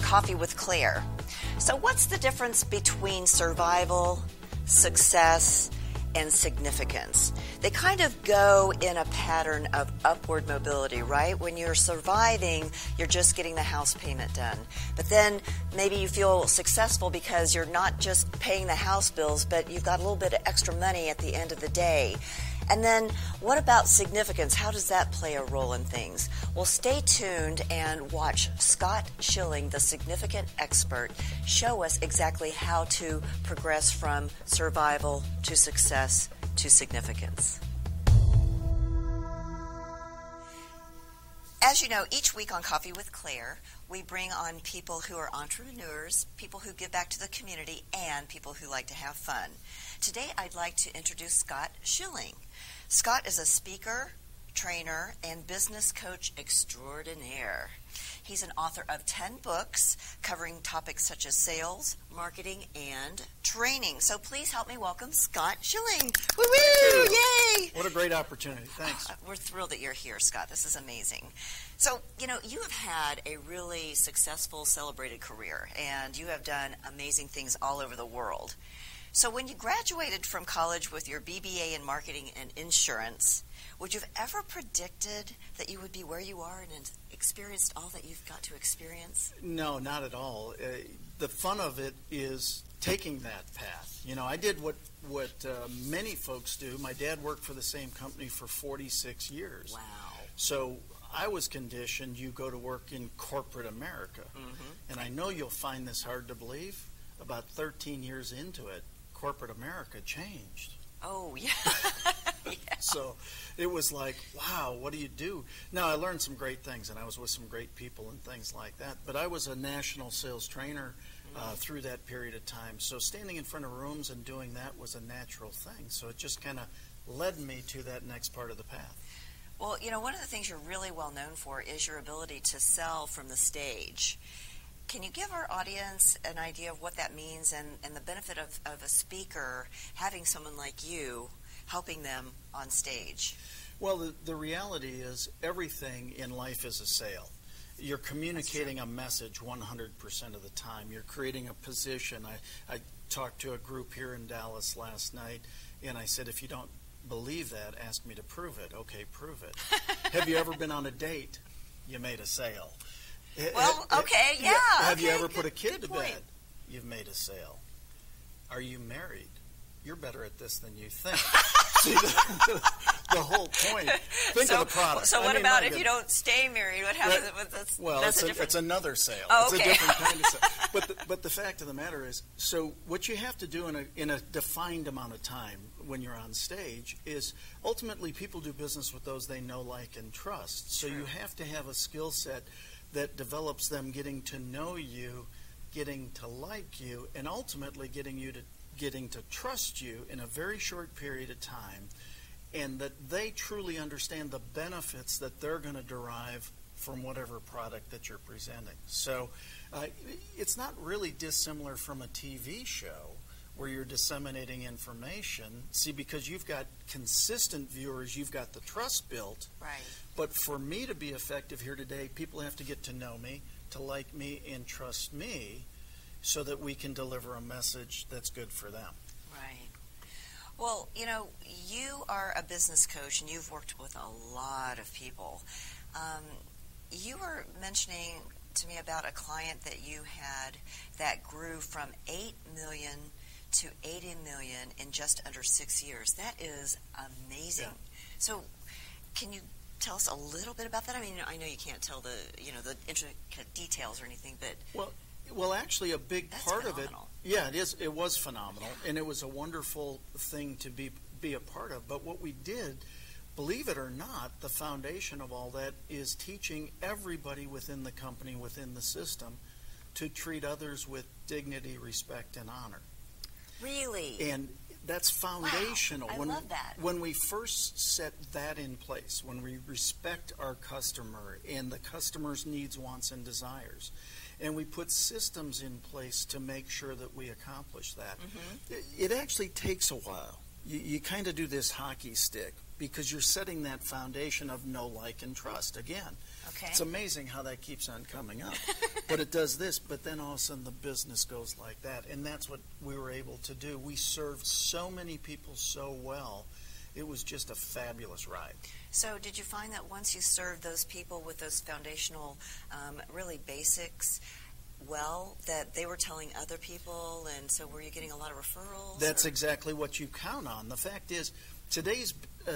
Coffee with Claire. So what's the difference between survival, success, and significance? They kind of go in a pattern of upward mobility, right? When you're surviving, you're just getting the house payment done. But then maybe you feel successful because you're not just paying the house bills, but you've got a little bit of extra money at the end of the day. And then what about significance? How does that play a role in things? Well, stay tuned and watch Scott Schilling, the significant expert, show us exactly how to progress from survival to success to significance. As you know, each week on Coffee with Claire, we bring on people who are entrepreneurs, people who give back to the community, and people who like to have fun. Today, I'd like to introduce Scott Schilling. Scott is a speaker, trainer, and business coach extraordinaire. He's an author of 10 books covering topics such as sales, marketing, and training. So please help me welcome Scott Schilling. Woo-woo! Yay! What a great opportunity. Thanks. We're thrilled that you're here, Scott. This is amazing. So, you know, you have had a really successful, celebrated career, and you have done amazing things all over the world. So when you graduated from college with your BBA in marketing and insurance, would you have ever predicted that you would be where you are and experienced all that you've got to experience? No, not at all. The fun of it is taking that path. You know, I did what many folks do. My dad worked for the same company for 46 years. Wow. So I was conditioned, you go to work in corporate America. Mm-hmm. And I know you'll find this hard to believe. About 13 years into it, corporate America changed. Oh, yeah. Yeah. So it was like, wow, what do you do? Now, I learned some great things, and I was with some great people and things like that. But I was a national sales trainer through that period of time. So standing in front of rooms and doing that was a natural thing. So it just kind of led me to that next part of the path. Well, you know, one of the things you're really well known for is your ability to sell from the stage. Can you give our audience an idea of what that means and the benefit of a speaker having someone like you helping them on stage? Well, the reality is everything in life is a sale. You're communicating a message 100% of the time. You're creating a position. I talked to a group here in Dallas last night, and I said, if you don't believe that, ask me to prove it. Okay, prove it. Have you ever been on a date? You made a sale. Well, okay, yeah. Have you ever put a kid to bed? You've made a sale. Are you married? You're better at this than you think. See, the whole point. Think of the product. So what about if you don't stay married? What happens with this? Well, it's another sale. Oh, it's okay. a different kind of sale. But the fact of the matter is, so what you have to do in a defined amount of time when you're on stage is ultimately people do business with those they know, like, and trust. So you have to have a skill set that develops them getting to know you, getting to like you, and ultimately getting to trust you in a very short period of time, and that they truly understand the benefits that they're going to derive from whatever product that you're presenting. So it's not really dissimilar from a TV show where you're disseminating information. See, because you've got consistent viewers, you've got the trust built. Right. But for me to be effective here today, people have to get to know me, to like me, and trust me so that we can deliver a message that's good for them. Right. Well, you know, you are a business coach, and you've worked with a lot of people. You were mentioning to me about a client that you had that grew from $8 million to $80 million in just under 6 years. That is amazing. Yeah. So can you tell us a little bit about that? I mean, I know you can't tell the intricate details or anything, but well, actually, a big part phenomenal. of it, yeah, it is. It was phenomenal, and it was a wonderful thing to be a part of. But what we did, believe it or not, the foundation of all that is teaching everybody within the company, within the system, to treat others with dignity, respect, and honor. Really? And that's foundational. Wow, I love that. When we first set that in place, when we respect our customer and the customer's needs, wants, and desires, and we put systems in place to make sure that we accomplish that, it actually takes a while. you kind of do this hockey stick because you're setting that foundation of know, like, and trust. Again, Okay. it's amazing how that keeps on coming up. But it does this, but then all of a sudden the business goes like that. And that's what we were able to do. We served so many people so well. It was just a fabulous ride. So did you find that once you served those people with those foundational, really basics, well, that they were telling other people, and so were you getting a lot of referrals? That's or? exactly what you count on. The fact is, today's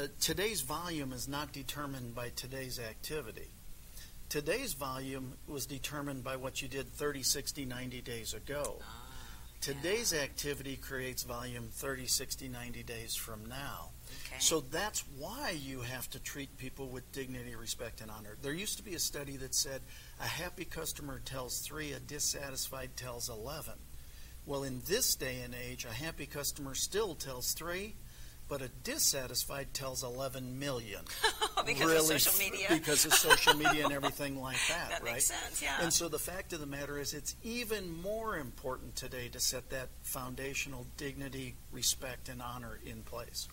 volume is not determined by today's activity. Today's volume was determined by what you did 30, 60, 90 days ago. Today's activity creates volume 30, 60, 90 days from now. Okay. So that's why you have to treat people with dignity, respect, and honor. There used to be a study that said a happy customer tells 3, a dissatisfied tells 11. Well, in this day and age, a happy customer still tells 3, but a dissatisfied tells 11 million. Because really, of social media. Because of social media and everything like that, That right? makes sense, yeah. And so the fact of the matter is it's even more important today to set that foundational dignity, respect, and honor in place.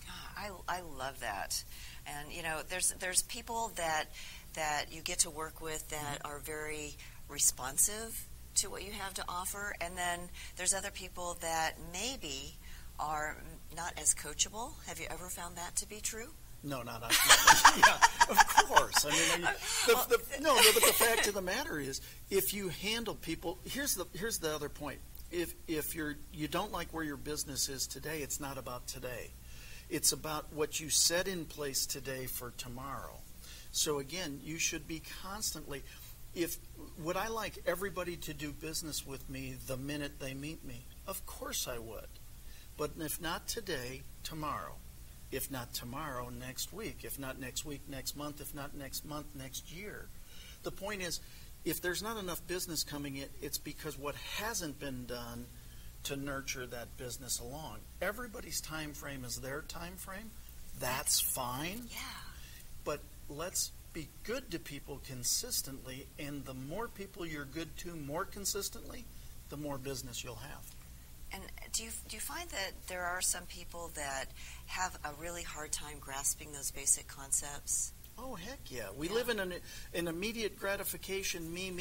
I love that. And, you know, there's people that you get to work with that are very responsive to what you have to offer, and then there's other people that maybe are not as coachable. Have you ever found that to be true? No, not yeah, of course. I mean, but the fact of the matter is, if you handle people, here's the other point. If you don't like where your business is today, it's not about today. It's about what you set in place today for tomorrow. So again, you should be constantly. Would I like everybody to do business with me the minute they meet me? Of course I would. But if not today, tomorrow. If not tomorrow, next week. If not next week, next month. If not next month, next year. The point is, if there's not enough business coming in, it's because what hasn't been done to nurture that business along. Everybody's time frame is their time frame. That's fine. Yeah. But let's be good to people consistently, and the more people you're good to more consistently, the more business you'll have. And do you find that there are some people that have a really hard time grasping those basic concepts? Oh, heck yeah. We live in an immediate gratification, me,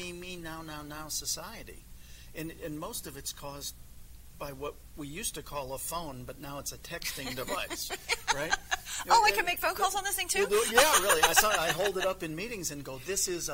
now society. And most of it's caused by what we used to call a phone, but now it's a texting device, right? Oh, I can make phone calls on this thing too? Yeah, really. I hold it up in meetings and go, this is a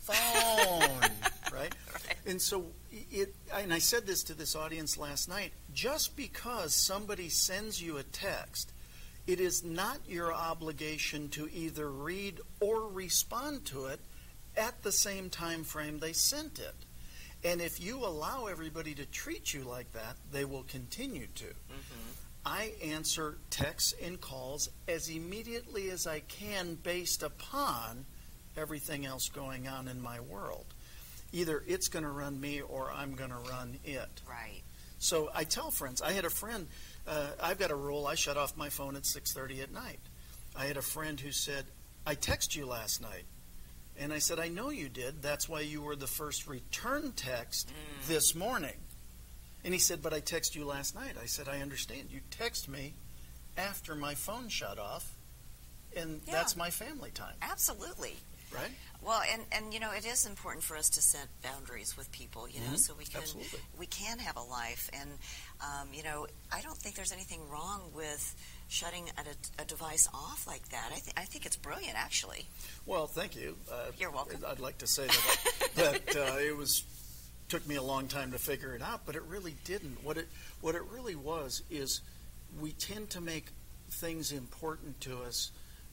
phone, right? And so, and I said this to this audience last night, just because somebody sends you a text, it is not your obligation to either read or respond to it at the same time frame they sent it. And if you allow everybody to treat you like that, they will continue to. Mm-hmm. I answer texts and calls as immediately as I can based upon everything else going on in my world. Either it's going to run me or I'm going to run it. Right. So I tell friends, I had a friend, I've got a rule, I shut off my phone at 6:30 at night. I had a friend who said, I texted you last night. And I said, I know you did. That's why you were the first return text this morning. And he said, but I texted you last night. I said, I understand. You text me after my phone shut off, and that's my family time. Absolutely. Right? Well, and you know, it is important for us to set boundaries with people, you know, so we can have a life. And, you know, I don't think there's anything wrong with shutting a device off like that. I think it's brilliant, actually. Well, thank you. You're welcome. I'd like to say that it took me a long time to figure it out, but it really didn't. What it really was is we tend to make things important to us.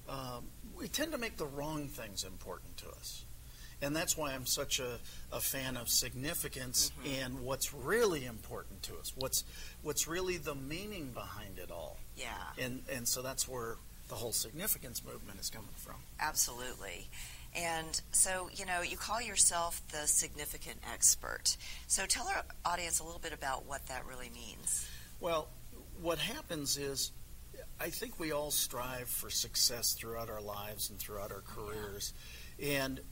We tend to make the wrong things important to us. And that's why I'm such a fan of significance and what's really important to us. What's really the meaning behind it all. Yeah. And so that's where the whole significance movement is coming from. Absolutely. And so, you know, you call yourself the significant expert. So tell our audience a little bit about what that really means. Well, what happens is, I think we all strive for success throughout our lives and throughout our careers. Yeah. And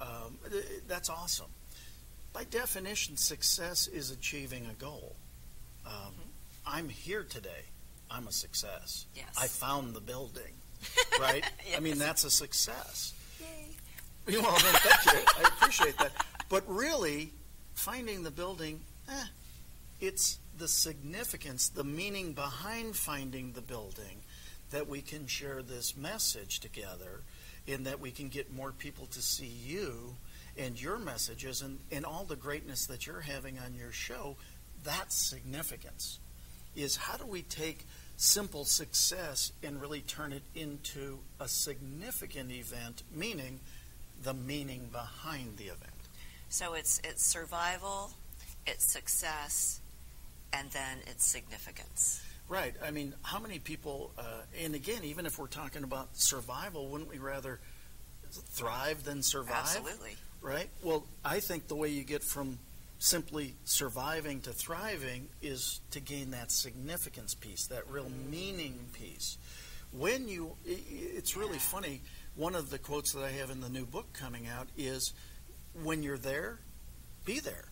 that's awesome. By definition, success is achieving a goal. I'm here today. I'm a success. Yes. I found the building, right? Yes. I mean, that's a success. Yay. Well, then, thank you. I appreciate that. But really, finding the building, it's the significance, the meaning behind finding the building, that we can share this message together, and that we can get more people to see you and your messages and all the greatness that you're having on your show. That's significance. Is how do we take simple success and really turn it into a significant event, meaning the meaning behind the event. So it's survival, it's success, and then it's significance. Right. I mean, how many people, and again, even if we're talking about survival, wouldn't we rather thrive than survive? Absolutely. Right? Well, I think the way you get from simply surviving to thriving is to gain that significance piece, that real meaning piece. When you, it's really funny, one of the quotes that I have in the new book coming out is, when you're there, be there.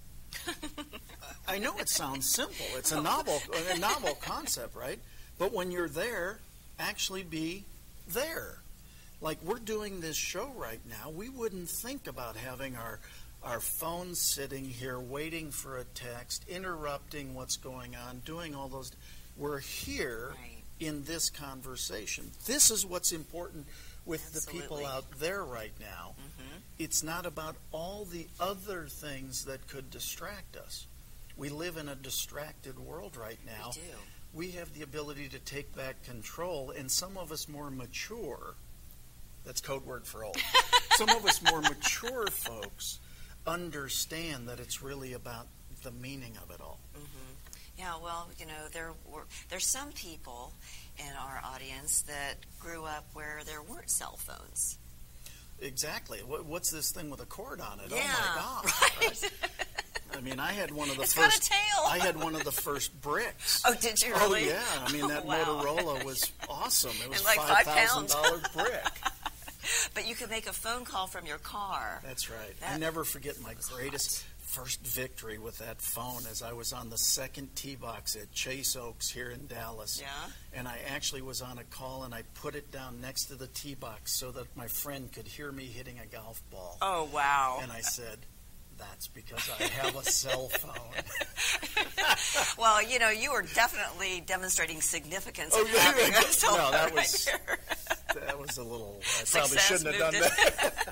I know it sounds simple. It's a novel concept, right? But when you're there, actually be there. Like we're doing this show right now, we wouldn't think about having our phones sitting here waiting for a text, interrupting what's going on, doing all those. We're here in this conversation. This is what's important with Absolutely. the people out there right now. Mm-hmm. It's not about all the other things that could distract us. We live in a distracted world right now. We do. We have the ability to take back control, and some of us more mature, that's code word for old, some of us more mature folks understand that it's really about the meaning of it all. Mm-hmm. Yeah, well, there's some people in our audience that grew up where there weren't cell phones. Exactly. What's this thing with a cord on it? Yeah, oh my God! Right. I mean, I had one of the it's first. Got a tail. I had one of the first bricks. Oh, did you really? Oh yeah. I mean, that wow. Motorola was awesome. It was like $5,000 brick. But you could make a phone call from your car. That's right. I never forget my greatest first victory with that phone as I was on the second tee box at Chase Oaks here in Dallas. Yeah. And I actually was on a call and I put it down next to the tee box so that my friend could hear me hitting a golf ball. Oh, wow. And I said, that's because I have a cell phone. Well, you were definitely demonstrating significance of having a cell phone that was a little, I probably Success shouldn't have done that.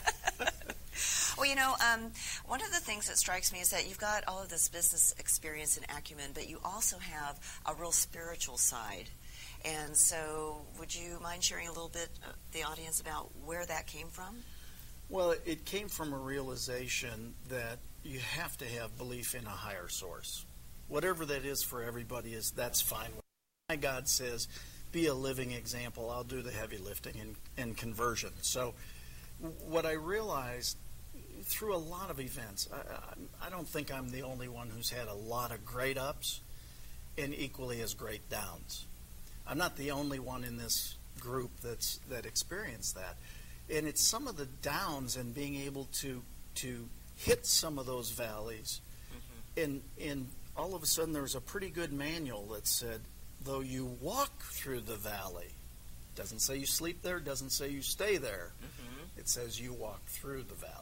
Well, one of the things that strikes me is that you've got all of this business experience and acumen, but you also have a real spiritual side. And so would you mind sharing a little bit the audience about where that came from? Well, it came from a realization that you have to have belief in a higher source. Whatever that is for everybody, that's fine. My God says, be a living example. I'll do the heavy lifting and conversion. So what I realized through a lot of events, I don't think I'm the only one who's had a lot of great ups and equally as great downs. I'm not the only one in this group that experienced that. And it's some of the downs and being able to hit some of those valleys. Mm-hmm. And all of a sudden there was a pretty good manual that said, though you walk through the valley, doesn't say you sleep there, doesn't say you stay there. Mm-hmm. It says you walk through the valley.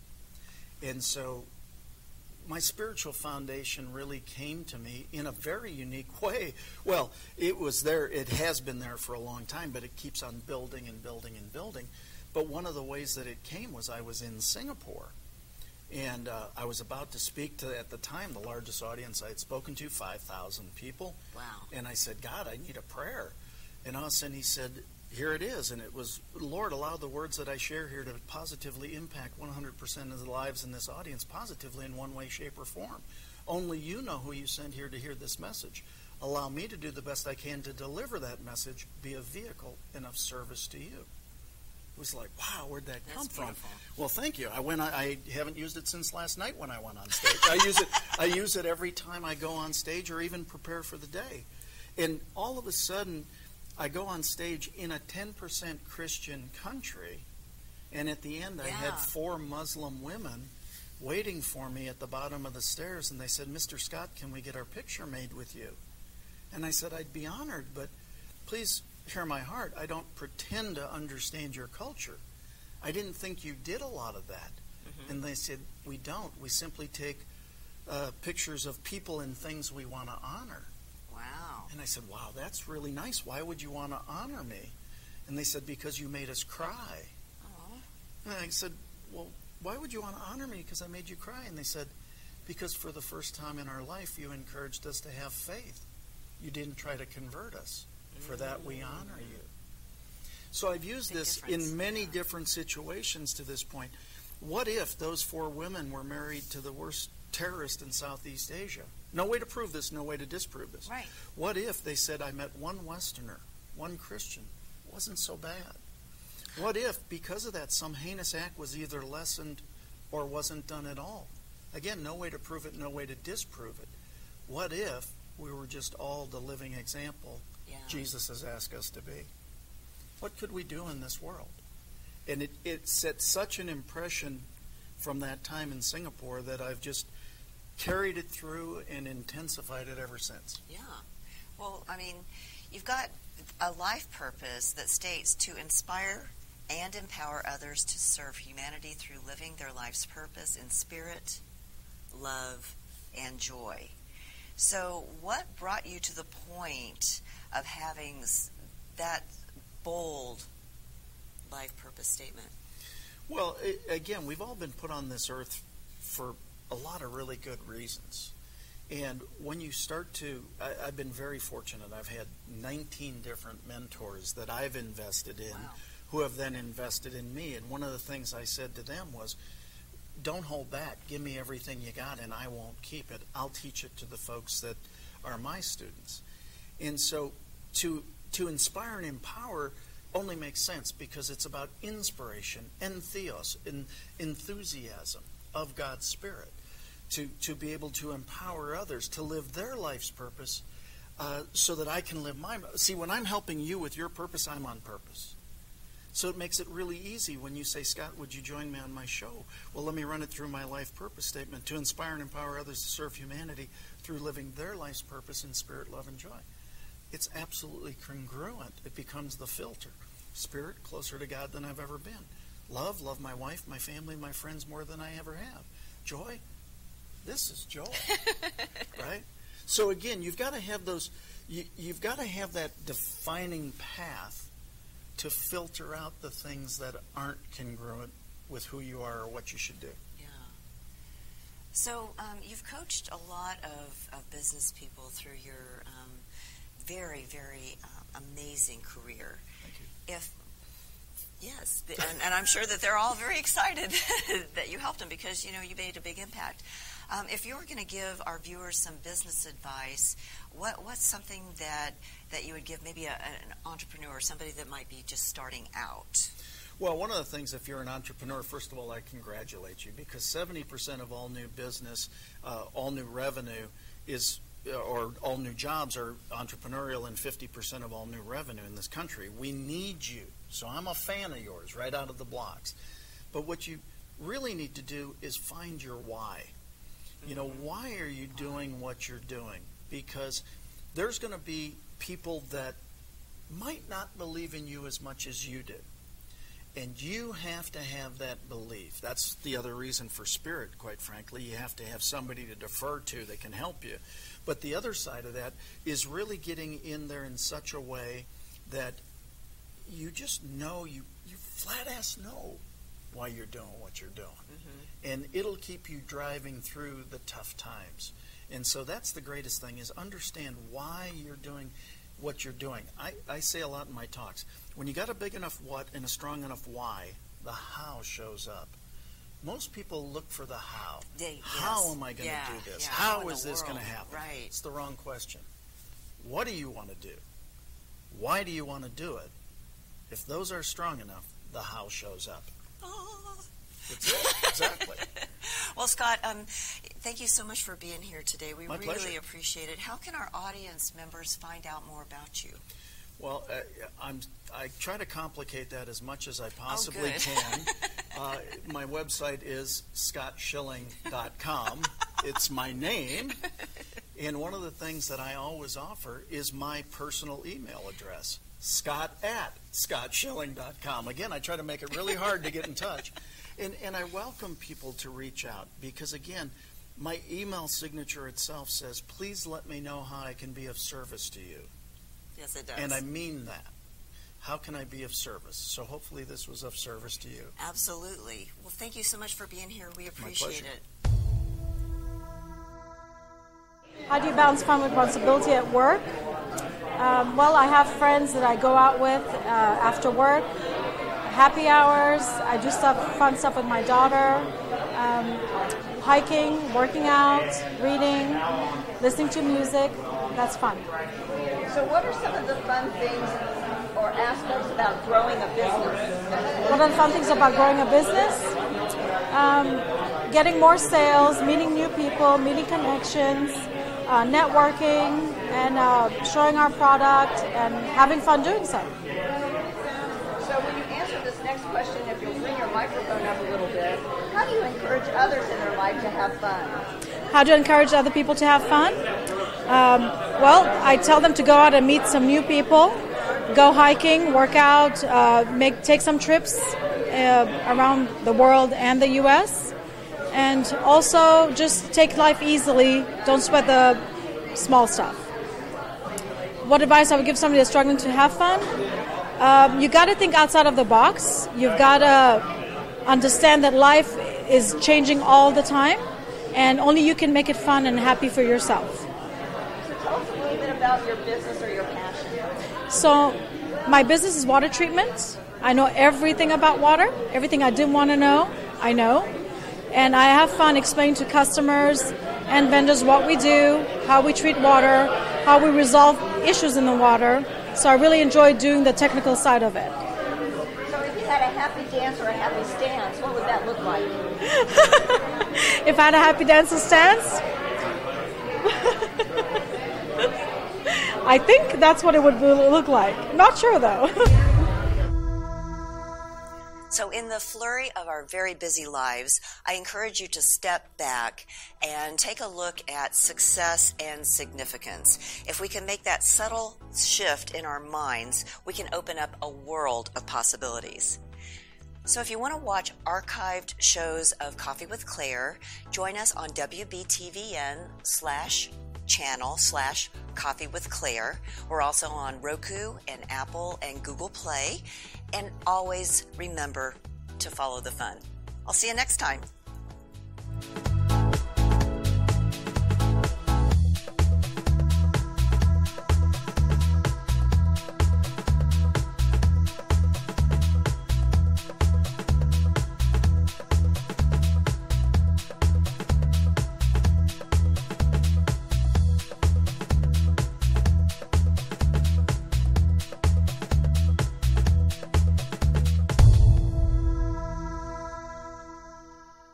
And so my spiritual foundation really came to me in a very unique way. Well, it was there, it has been there for a long time, but it keeps on building and building and building. But one of the ways that it came was I was in Singapore, and I was about to speak to, at the time, the largest audience I had spoken to, 5,000 people. Wow. And I said, God, I need a prayer. And all of a sudden he said, here it is. And it was, Lord, allow the words that I share here to positively impact 100% of the lives in this audience positively in one way, shape, or form. Only you know who you sent here to hear this message. Allow me to do the best I can to deliver that message, be a vehicle and of service to you. It was like, wow, where'd that come from? Well, thank you. I haven't used it since last night when I went on stage. I use it every time I go on stage or even prepare for the day. And all of a sudden, I go on stage in a 10% Christian country, and at the end I had 4 Muslim women waiting for me at the bottom of the stairs, and they said, Mr. Scott, can we get our picture made with you? And I said, I'd be honored, but please hear my heart. I don't pretend to understand your culture. I didn't think you did a lot of that. Mm-hmm. And they said, we don't. We simply take pictures of people and things we want to honor. Wow. And I said, wow, that's really nice. Why would you want to honor me? And they said, because you made us cry. Oh. And I said, well, why would you want to honor me because I made you cry? And they said, because for the first time in our life, you encouraged us to have faith. You didn't try to convert us. For that, we honor you. So I've used this in many different situations to this point. What if those 4 women were married to the worst terrorist in Southeast Asia? No way to prove this, no way to disprove this. Right. What if they said, I met one Westerner, one Christian? It wasn't so bad. What if, because of that, some heinous act was either lessened or wasn't done at all? Again, no way to prove it, no way to disprove it. What if we were just all the living example Jesus has asked us to be? What could we do in this world? And it set such an impression from that time in Singapore that I've just carried it through and intensified it ever since. Yeah. Well, I mean, you've got a life purpose that states to inspire and empower others to serve humanity through living their life's purpose in spirit, love, and joy. So what brought you to the point of having that bold life purpose statement? Well, again, we've all been put on this earth for a lot of really good reasons. And when you start to, I've been very fortunate. I've had 19 different mentors that I've invested in, who have then invested in me. And one of the things I said to them was, don't hold back. Give me everything you got, and I won't keep it. I'll teach it to the folks that are my students. And so to inspire and empower only makes sense because it's about inspiration, entheos, enthusiasm of God's Spirit, to be able to empower others to live their life's purpose so that I can live mine. See, when I'm helping you with your purpose, I'm on purpose. So it makes it really easy when you say, Scott, would you join me on my show? Well, let me run it through my life purpose statement: to inspire and empower others to serve humanity through living their life's purpose in spirit, love, and joy. It's absolutely congruent. It becomes the filter. Spirit, closer to God than I've ever been. Love my wife, my family, my friends more than I ever have. Joy, this is joy, right? So again, you've got to have those. You've got to have that defining path to filter out the things that aren't congruent with who you are or what you should do. Yeah. So you've coached a lot of business people through your very, very amazing career. Thank you. Yes, and I'm sure that they're all very excited that you helped them because, you made a big impact. If you were going to give our viewers some business advice, what's something that you would give maybe an entrepreneur, somebody that might be just starting out? Well, one of the things, if you're an entrepreneur, first of all, I congratulate you because 70% of all new business, all new revenue or all new jobs are entrepreneurial, and 50% of all new revenue in this country. We need you. So I'm a fan of yours right out of the blocks. But what you really need to do is find your why. Why are you doing what you're doing? Because there's going to be people that might not believe in you as much as you did. And you have to have that belief. That's the other reason for Spirit, quite frankly. You have to have somebody to defer to that can help you. But the other side of that is really getting in there in such a way that you just know, you flat-ass know why you're doing what you're doing. Mm-hmm. And it'll keep you driving through the tough times. And so that's the greatest thing, is understand why you're doing what you're doing. I say a lot in my talks, when you got a big enough what and a strong enough why, the how shows up. Most people look for the how. How am I going to do this? How is this going to happen? Right. It's the wrong question. What do you want to do? Why do you want to do it? If those are strong enough, the how shows up. That's it. Exactly. Well, Scott, thank you so much for being here today. We My really pleasure. Appreciate it. How can our audience members find out more about you? Well, I try to complicate that as much as I possibly good. can. My website is scottschilling.com. It's my name. And one of the things that I always offer is my personal email address, scott@scottschilling.com. Again, I try to make it really hard to get in touch. And I welcome people to reach out because, again, my email signature itself says, please let me know how I can be of service to you. Yes, it does. And I mean that. How can I be of service? So hopefully this was of service to you. Absolutely. Well, thank you so much for being here. We appreciate it. How do you balance fun with responsibility at work? Well, I have friends that I go out with after work, happy hours. I do fun stuff with my daughter, hiking, working out, reading, listening to music. That's fun. So what are some of the fun things or aspects about growing a business? What are the fun things about growing a business? Getting more sales, meeting new people, meeting connections, networking, and showing our product and having fun doing so. So when you answer this next question, if you'll bring your microphone up a little bit, how do you encourage others in their life to have fun? How do you encourage other people to have fun? Well, I tell them to go out and meet some new people, go hiking, work out, take some trips around the world and the U.S., and also just take life easily. Don't sweat the small stuff. What advice I would give somebody that's struggling to have fun? You got to think outside of the box. You've got to understand that life is changing all the time, and only you can make it fun and happy for yourself. So tell us a little bit about your business or your passion. So my business is water treatment. I know everything about water. Everything I didn't want to know, I know. And I have fun explaining to customers and vendors what we do, how we treat water, how we resolve issues in the water. So I really enjoy doing the technical side of it. So if you had a happy dance or a happy stance, what would that look like? If I had a happy dance or stance? I think that's what it would look like. Not sure, though. So in the flurry of our very busy lives, I encourage you to step back and take a look at success and significance. If we can make that subtle shift in our minds, we can open up a world of possibilities. So if you want to watch archived shows of Coffee with Claire, join us on WBTVN/channel/Coffee with Claire. We're also on Roku and Apple and Google Play. And always remember to follow the fun. I'll see you next time.